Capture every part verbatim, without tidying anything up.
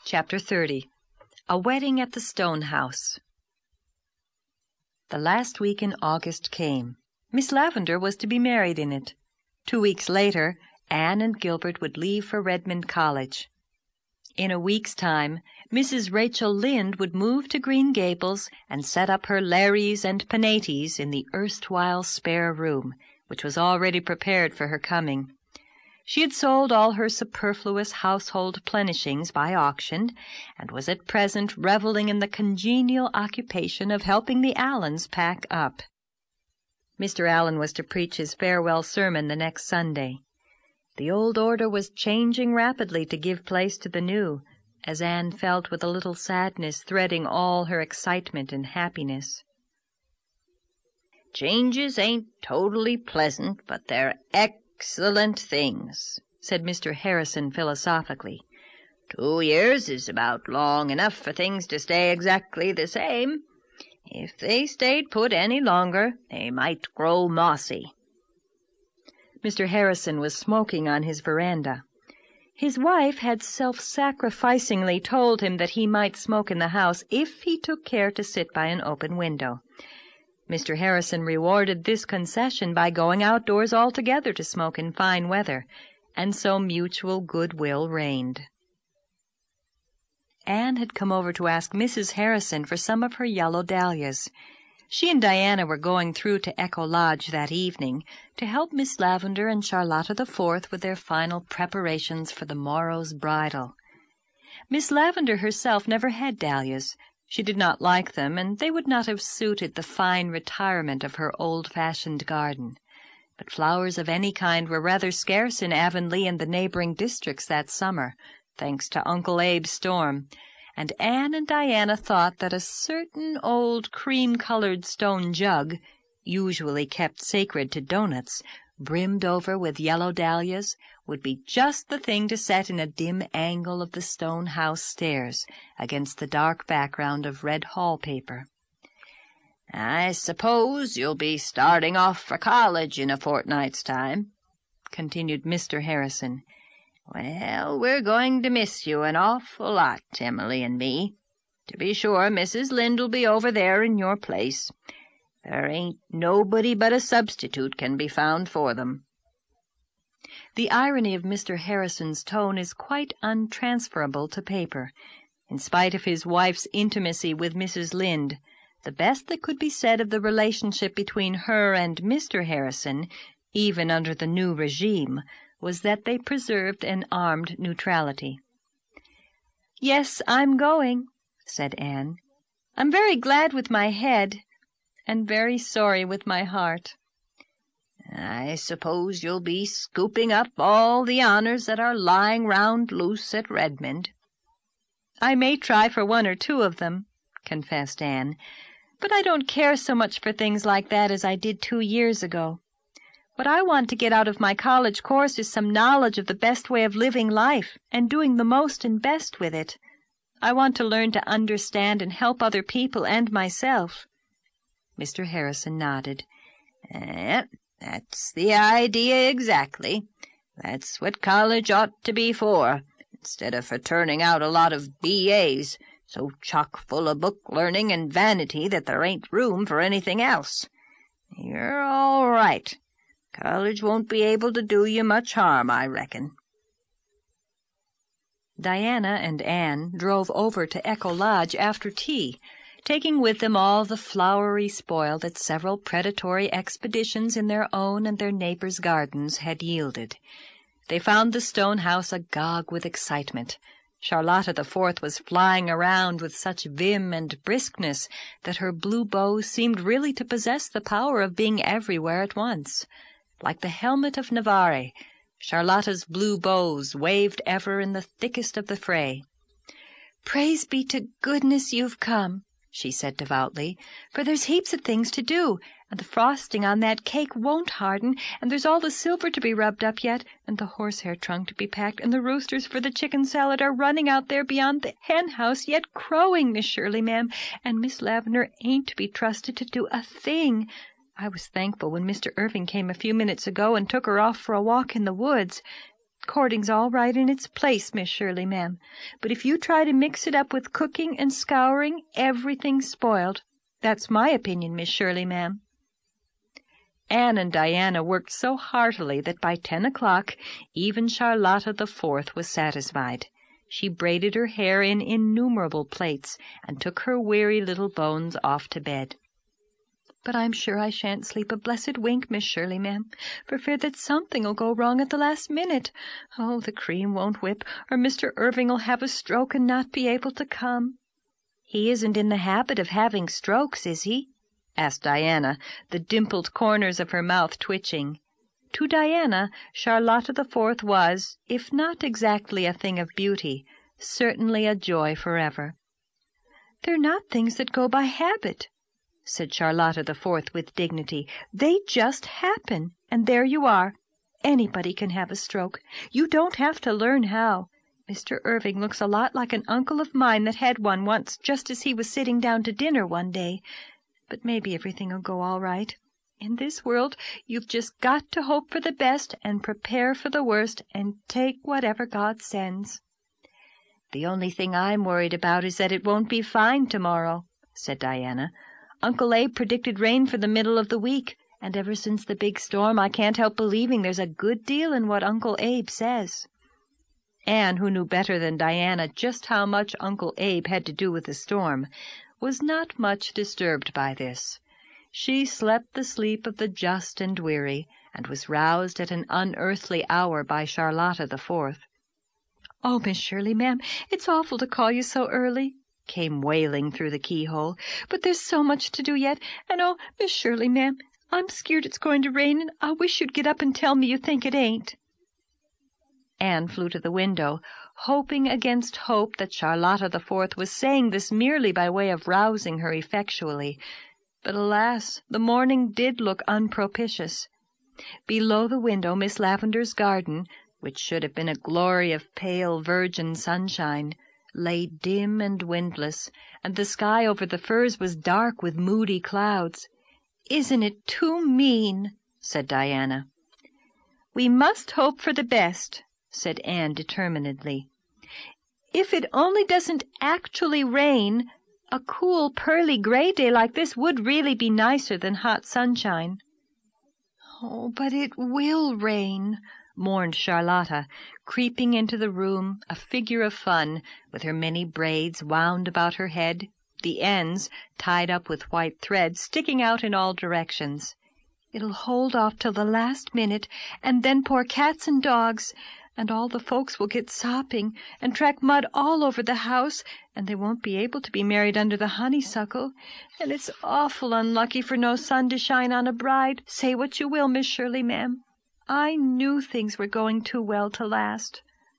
Chapter thirty. A Wedding at the Stone House. The last week in August came. Miss Lavendar was to be married in it. Two weeks later, Anne and Gilbert would leave for Redmond College. In a week's time, Missus Rachel Lynde would move to Green Gables and set up her Larrys and Penates in the erstwhile spare room, which was already prepared for her coming. She had sold all her superfluous household plenishings by auction, and was at present reveling in the congenial occupation of helping the Allens pack up. Mister Allen was to preach his farewell sermon the next Sunday. The old order was changing rapidly to give place to the new, as Anne felt with a little sadness threading all her excitement and happiness. "Changes ain't totally pleasant, but they're excellent things," said Mister Harrison philosophically. "Two years is about long enough for things to stay exactly the same. If they stayed put any longer, they might grow mossy." Mister Harrison was smoking on his veranda. His wife had self-sacrificingly told him that he might smoke in the house if he took care to sit by an open window. Mister Harrison rewarded this concession by going outdoors altogether to smoke in fine weather, and so mutual goodwill reigned. Anne had come over to ask Missus Harrison for some of her yellow dahlias. She and Diana were going through to Echo Lodge that evening to help Miss Lavendar and Charlotta the Fourth with their final preparations for the morrow's bridal. Miss Lavendar herself never had dahlias. She did not like them, and they would not have suited the fine retirement of her old-fashioned garden. But flowers of any kind were rather scarce in Avonlea and the neighboring districts that summer, thanks to Uncle Abe's storm, and Anne and Diana thought that a certain old cream-colored stone jug, usually kept sacred to doughnuts, brimmed over with yellow dahlias, would be just the thing to set in a dim angle of the stone house stairs, against the dark background of red hall paper. "I suppose you'll be starting off for college in a fortnight's time," continued Mister Harrison. "Well, we're going to miss you an awful lot, Emily and me. To be sure, Missus Lynde'll be over there in your place. There ain't nobody but a substitute can be found for them." The irony of Mister Harrison's tone is quite untransferable to paper. In spite of his wife's intimacy with Missus Lynde, the best that could be said of the relationship between her and Mister Harrison, even under the new regime, was that they preserved an armed neutrality. "Yes, I'm going," said Anne. "I'm very glad with my head, and very sorry with my heart." "I suppose you'll be scooping up all the honors that are lying round loose at Redmond." "I may try for one or two of them," confessed Anne, "but I don't care so much for things like that as I did two years ago. What I want to get out of my college course is some knowledge of the best way of living life and doing the most and best with it. I want to learn to understand and help other people and myself." Mister Harrison nodded. Eh, that's the idea exactly. That's what college ought to be for, instead of for turning out a lot of B As, so chock full of book learning and vanity that there ain't room for anything else. You're all right. College won't be able to do you much harm, I reckon." Diana and Anne drove over to Echo Lodge after tea, taking with them all the flowery spoil that several predatory expeditions in their own and their neighbors' gardens had yielded. They found the stone house agog with excitement. Charlotta the Fourth was flying around with such vim and briskness that her blue bow seemed really to possess the power of being everywhere at once. Like the helmet of Navarre, Charlotta's blue bows waved ever in the thickest of the fray. "Praise be to goodness you've come," she said devoutly, "for there's heaps of things to do, and the frosting on that cake won't harden, and there's all the silver to be rubbed up yet, and the horsehair trunk to be packed, and the roosters for the chicken salad are running out there beyond the hen house yet crowing, Miss Shirley, ma'am, and Miss Lavendar ain't to be trusted to do a thing. I was thankful when Mister Irving came a few minutes ago and took her off for a walk in the woods. Courting's all right in its place, Miss Shirley, ma'am, but if you try to mix it up with cooking and scouring, everything's spoiled. That's my opinion, Miss Shirley, ma'am." Anne and Diana worked so heartily that by ten o'clock even Charlotta the Fourth was satisfied. She braided her hair in innumerable plaits and took her weary little bones off to bed. "But I'm sure I shan't sleep a blessed wink, Miss Shirley, ma'am, for fear that something'll go wrong at the last minute. Oh, the cream won't whip, or Mister Irving'll have a stroke and not be able to come." "He isn't in the habit of having strokes, is he?" asked Diana, the dimpled corners of her mouth twitching. To Diana, Charlotta the Fourth was, if not exactly a thing of beauty, certainly a joy forever. "They're not things that go by habit," said Charlotta the Fourth with dignity. "They just happen, and there you are. Anybody can have a stroke. You don't have to learn how. Mister Irving looks a lot like an uncle of mine that had one once just as he was sitting down to dinner one day. But maybe everything'll go all right. In this world you've just got to hope for the best and prepare for the worst and take whatever God sends." "The only thing I'm worried about is that it won't be fine tomorrow," said Diana. "Uncle Abe predicted rain for the middle of the week, and ever since the big storm I can't help believing there's a good deal in what Uncle Abe says." Anne, who knew better than Diana just how much Uncle Abe had to do with the storm, was not much disturbed by this. She slept the sleep of the just and weary, and was roused at an unearthly hour by Charlotta the Fourth. "Oh, Miss Shirley, ma'am, it's awful to call you so early," came wailing through the keyhole, "but there's so much to do yet, and oh, Miss Shirley, ma'am, I'm skeered it's going to rain, and I wish you'd get up and tell me you think it ain't." Anne flew to the window, hoping against hope that Charlotta the Fourth was saying this merely by way of rousing her effectually. But alas, the morning did look unpropitious. Below the window Miss Lavendar's garden, which should have been a glory of pale virgin sunshine, lay dim and windless, and the sky over the firs was dark with moody clouds. "Isn't it too mean?" said Diana. "We must hope for the best," said Anne determinedly. "If it only doesn't actually rain, a cool, pearly gray day like this would really be nicer than hot sunshine." "Oh, but it will rain," mourned Charlotta, creeping into the room, a figure of fun, with her many braids wound about her head, the ends, tied up with white thread, sticking out in all directions. "It'll hold off till the last minute, and then poor cats and dogs, and all the folks will get sopping and track mud all over the house, and they won't be able to be married under the honeysuckle, and it's awful unlucky for no sun to shine on a bride, say what you will, Miss Shirley, ma'am. I knew things were going too well to last."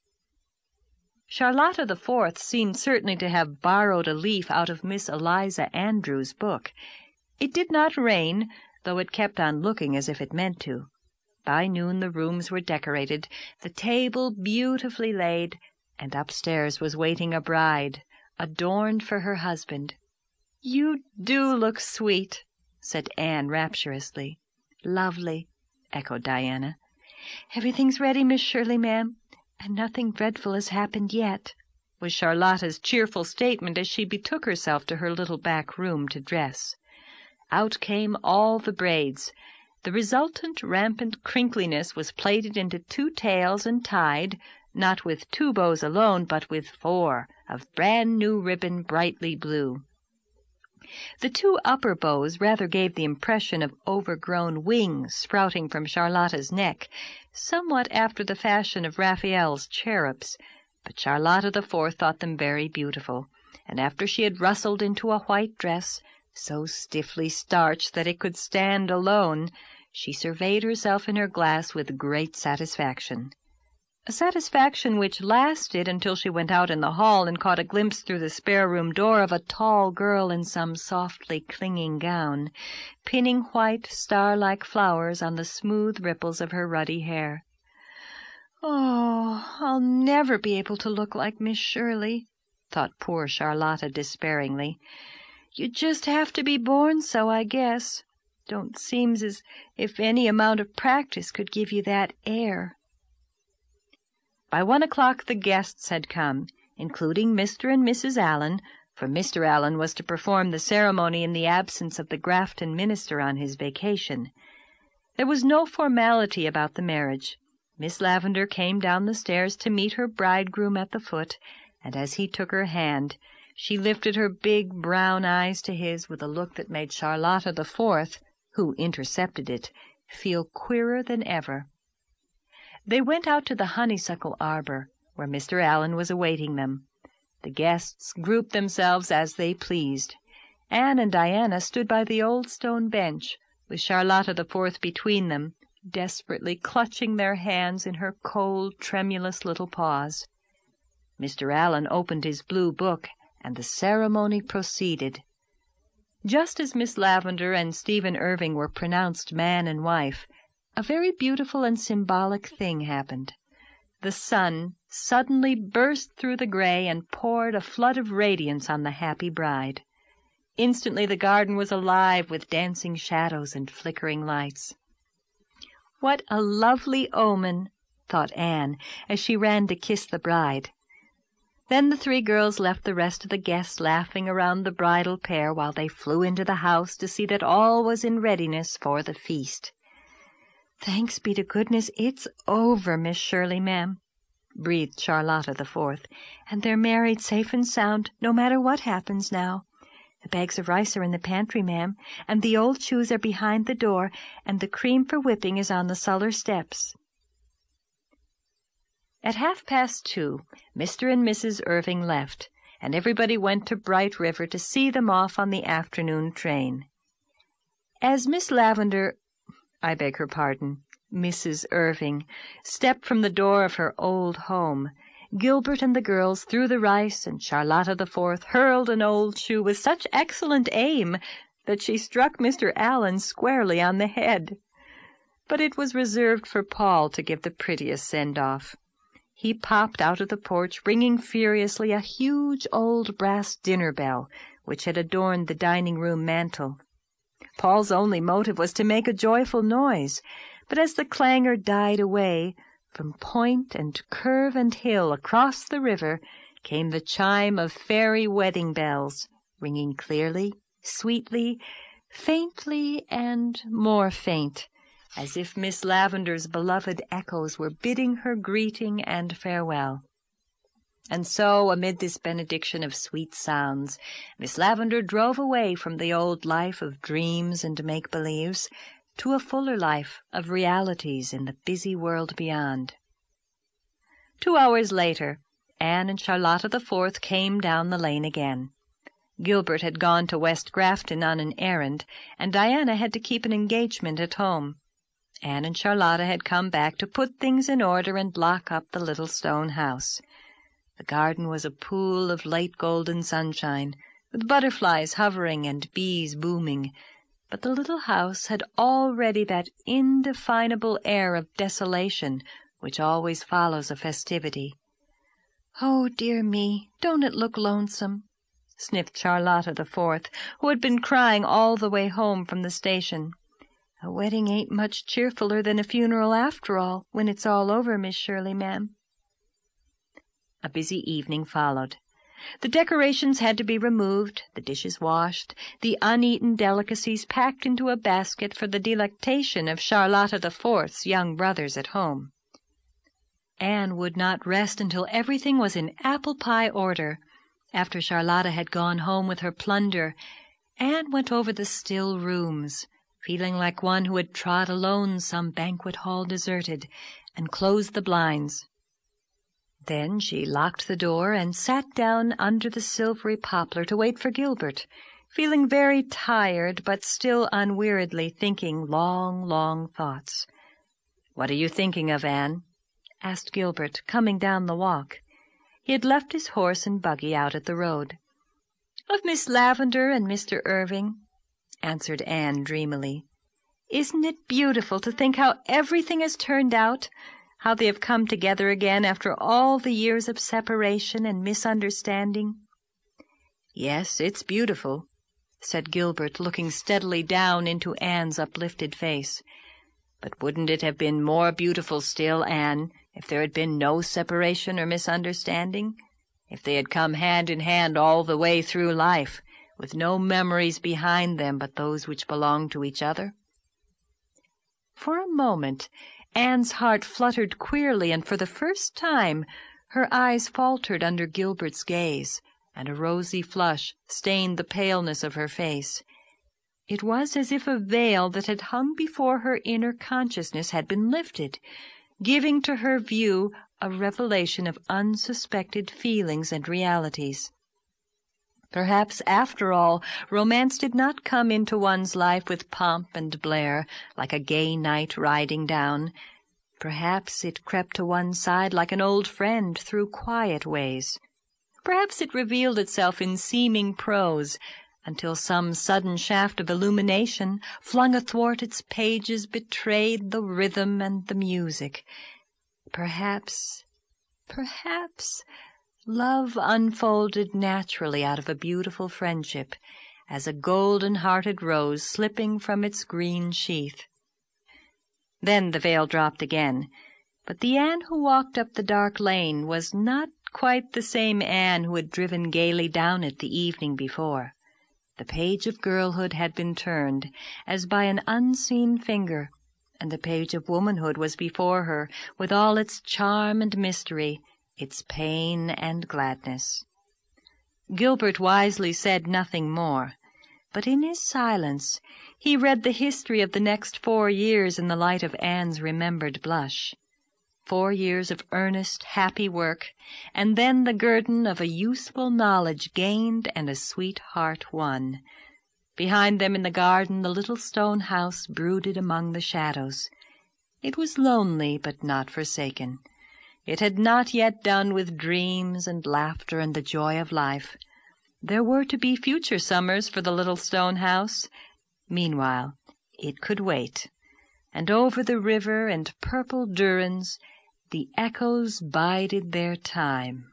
Charlotta the Fourth seemed certainly to have borrowed a leaf out of Miss Eliza Andrews' book. It did not rain, though it kept on looking as if it meant to. By noon the rooms were decorated, the table beautifully laid, and upstairs was waiting a bride, adorned for her husband. "You do look sweet," said Anne rapturously. "Lovely," echoed Diana. "Everything's ready, Miss Shirley, ma'am, and nothing dreadful has happened yet," was Charlotta's cheerful statement as she betook herself to her little back room to dress. Out came all the braids. The resultant rampant crinkliness was plaited into two tails and tied, not with two bows alone, but with four, of brand-new ribbon brightly blue. The two upper bows rather gave the impression of overgrown wings sprouting from Charlotta's neck, somewhat after the fashion of Raphael's cherubs, but Charlotta the Fourth thought them very beautiful, and after she had rustled into a white dress, so stiffly starched that it could stand alone, she surveyed herself in her glass with great satisfaction. A satisfaction which lasted until she went out in the hall and caught a glimpse through the spare-room door of a tall girl in some softly clinging gown, pinning white, star-like flowers on the smooth ripples of her ruddy hair. "Oh, I'll never be able to look like Miss Shirley," thought poor Charlotta despairingly. "You just have to be born so, I guess. Don't seem as if any amount of practice could give you that air." By one o'clock the guests had come, including Mister and Missus Allen, for Mister Allen was to perform the ceremony in the absence of the Grafton minister on his vacation. There was no formality about the marriage. Miss Lavendar came down the stairs to meet her bridegroom at the foot, and as he took her hand, she lifted her big brown eyes to his with a look that made Charlotta the Fourth, who intercepted it, feel queerer than ever. They went out to the honeysuckle arbor, where Mister Allen was awaiting them. The guests grouped themselves as they pleased. Anne and Diana stood by the old stone bench, with Charlotta the Fourth between them, desperately clutching their hands in her cold, tremulous little paws. Mister Allen opened his blue book, and the ceremony proceeded. Just as Miss Lavendar and Stephen Irving were pronounced man and wife, a very beautiful and symbolic thing happened. The sun suddenly burst through the gray and poured a flood of radiance on the happy bride. Instantly the garden was alive with dancing shadows and flickering lights. "What a lovely omen," thought Anne, as she ran to kiss the bride. Then the three girls left the rest of the guests laughing around the bridal pair while they flew into the house to see that all was in readiness for the feast. "Thanks be to goodness it's over, Miss Shirley, ma'am," breathed Charlotta the Fourth, "and they're married safe and sound, no matter what happens now. The bags of rice are in the pantry, ma'am, and the old shoes are behind the door, and the cream for whipping is on the sullar steps." At half-past two, Mister and Missus Irving left, and everybody went to Bright River to see them off on the afternoon train. As Miss Lavendar, I beg her pardon, Missus Irving, stepped from the door of her old home, Gilbert and the girls threw the rice, and Charlotta the Fourth hurled an old shoe with such excellent aim that she struck Mister Allen squarely on the head. But it was reserved for Paul to give the prettiest send-off. He popped out of the porch, ringing furiously a huge old brass dinner bell which had adorned the dining-room mantel. Paul's only motive was to make a joyful noise, but as the clangor died away, from point and curve and hill across the river came the chime of fairy wedding bells, ringing clearly, sweetly, faintly, and more faint, as if Miss Lavendar's beloved echoes were bidding her greeting and farewell. And so, amid this benediction of sweet sounds, Miss Lavendar drove away from the old life of dreams and make-believes to a fuller life of realities in the busy world beyond. Two hours later, Anne and Charlotta the Fourth came down the lane again. Gilbert had gone to West Grafton on an errand, and Diana had to keep an engagement at home. Anne and Charlotta had come back to put things in order and lock up the little stone house. The garden was a pool of late golden sunshine, with butterflies hovering and bees booming, but the little house had already that indefinable air of desolation which always follows a festivity. "Oh, dear me, don't it look lonesome?" sniffed Charlotta the Fourth, who had been crying all the way home from the station. "A wedding ain't much cheerfuller than a funeral after all, when it's all over, Miss Shirley, ma'am." A busy evening followed. The decorations had to be removed, the dishes washed, the uneaten delicacies packed into a basket for the delectation of Charlotta the Fourth's young brothers at home. Anne would not rest until everything was in apple-pie order. After Charlotta had gone home with her plunder, Anne went over the still rooms, feeling like one who had trod alone some banquet hall deserted, and closed the blinds. Then she locked the door and sat down under the silvery poplar to wait for Gilbert, feeling very tired but still unweariedly thinking long, long thoughts. "What are you thinking of, Anne?" asked Gilbert, coming down the walk. He had left his horse and buggy out at the road. "Of Miss Lavendar and Mister Irving," answered Anne dreamily. "Isn't it beautiful to think how everything has turned out, how they have come together again after all the years of separation and misunderstanding?" "Yes, it's beautiful," said Gilbert, looking steadily down into Anne's uplifted face. "But wouldn't it have been more beautiful still, Anne, if there had been no separation or misunderstanding, if they had come hand in hand all the way through life, with no memories behind them but those which belonged to each other? For a moment Anne's heart fluttered queerly, and for the first time her eyes faltered under Gilbert's gaze, and a rosy flush stained the paleness of her face. It was as if a veil that had hung before her inner consciousness had been lifted, giving to her view a revelation of unsuspected feelings and realities. Perhaps, after all, romance did not come into one's life with pomp and blare, like a gay knight riding down. Perhaps it crept to one's side like an old friend through quiet ways. Perhaps it revealed itself in seeming prose, until some sudden shaft of illumination flung athwart its pages betrayed the rhythm and the music. Perhaps, perhaps, love unfolded naturally out of a beautiful friendship, as a golden-hearted rose slipping from its green sheath. Then the veil dropped again, but the Anne who walked up the dark lane was not quite the same Anne who had driven gaily down it the evening before. The page of girlhood had been turned, as by an unseen finger, and the page of womanhood was before her, with all its charm and mystery, its pain and gladness. Gilbert wisely said nothing more, but in his silence he read the history of the next four years in the light of Anne's remembered blush. Four years of earnest, happy work, and then the guerdon of a useful knowledge gained and a sweet heart won. Behind them in the garden the little stone house brooded among the shadows. It was lonely, but not forsaken. It had not yet done with dreams and laughter and the joy of life. There were to be future summers for the little stone house. Meanwhile, it could wait, and over the river and purple Durance the echoes bided their time.